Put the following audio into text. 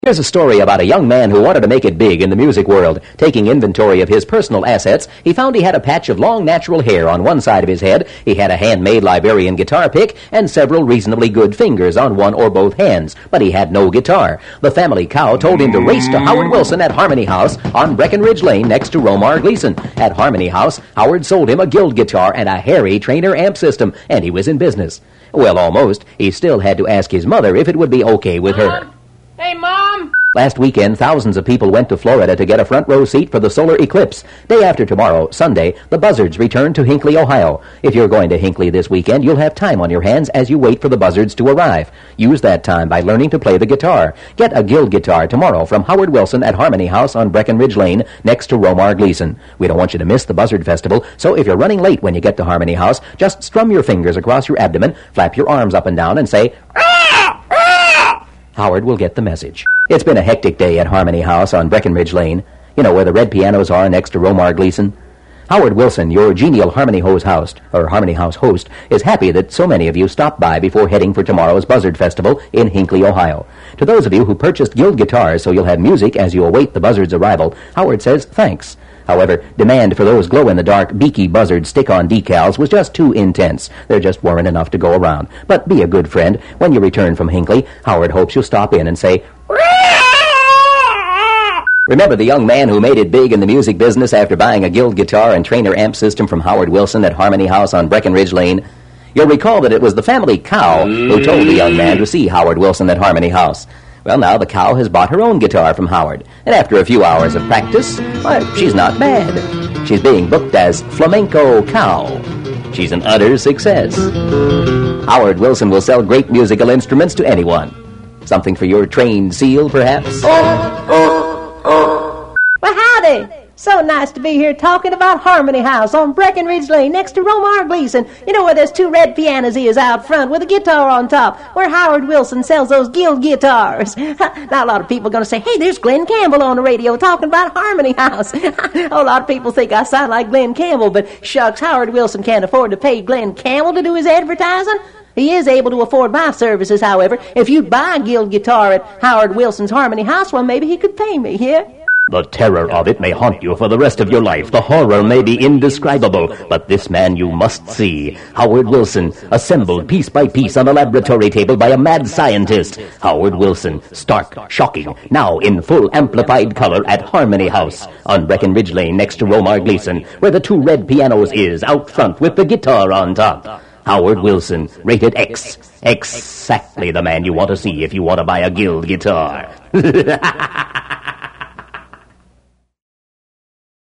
Here's a story about a young man who wanted to make it big in the music world. Taking inventory of his personal assets, he found he had a patch of long natural hair on one side of his head, he had a handmade Liberian guitar pick, and several reasonably good fingers on one or both hands, but he had no guitar. The family cow told him to race to Howard Wilson at Harmony House on Breckenridge Lane next to Romar Gleason. At Harmony House, Howard sold him a Guild guitar and a Harry Trainer amp system, and he was in business. Well, almost. He still had to ask his mother if it would be okay with her. Hey, Mom! Last weekend, thousands of people went to Florida to get a front row seat for the solar eclipse. Day after tomorrow, Sunday, the Buzzards return to Hinckley, Ohio. If you're going to Hinckley this weekend, you'll have time on your hands as you wait for the Buzzards to arrive. Use that time by learning to play the guitar. Get a Guild guitar tomorrow from Howard Wilson at Harmony House on Breckenridge Lane next to Romar Gleason. We don't want you to miss the Buzzard Festival, so if you're running late when you get to Harmony House, just strum your fingers across your abdomen, flap your arms up and down, and say, "Ah! Ah!" Howard will get the message. It's been a hectic day at Harmony House on Breckenridge Lane. You know where the red pianos are next to Romar Gleason? Howard Wilson, your genial Harmony House host, is happy that so many of you stopped by before heading for tomorrow's Buzzard Festival in Hinckley, Ohio. To those of you who purchased Guild guitars so you'll have music as you await the Buzzards' arrival, Howard says thanks. However, demand for those glow-in-the-dark beaky Buzzard stick-on decals was just too intense. There just weren't enough to go around. But be a good friend. When you return from Hinckley, Howard hopes you'll stop in and say, Remember the young man who made it big in the music business after buying a Guild guitar and Trainer amp system from Howard Wilson at Harmony House on Breckenridge Lane? You'll recall that it was the family cow who told the young man to see Howard Wilson at Harmony House. Well, now the cow has bought her own guitar from Howard, and after a few hours of practice, she's not bad. She's being booked as Flamenco Cow. She's an utter success. Howard Wilson will sell great musical instruments to anyone. Something for your trained seal, perhaps? Well, howdy! So nice to be here talking about Harmony House on Breckenridge Lane next to Romar Gleason. You know where there's two red pianos is out front with a guitar on top, where Howard Wilson sells those Guild guitars. Now, a lot of people are going to say, hey, there's Glenn Campbell on the radio talking about Harmony House. A lot of people think I sound like Glenn Campbell, but shucks, Howard Wilson can't afford to pay Glenn Campbell to do his advertising. He is able to afford my services, however. If you'd buy a Guild guitar at Howard Wilson's Harmony House, well, maybe he could pay me, yeah? The terror of it may haunt you for the rest of your life. The horror may be indescribable, but this man you must see. Howard Wilson, assembled piece by piece on a laboratory table by a mad scientist. Howard Wilson, stark, shocking, now in full amplified color at Harmony House on Breckenridge Lane next to Romar Gleason, where the two red pianos is out front with the guitar on top. Howard Wilson, rated X. Exactly the man you want to see if you want to buy a Guild guitar.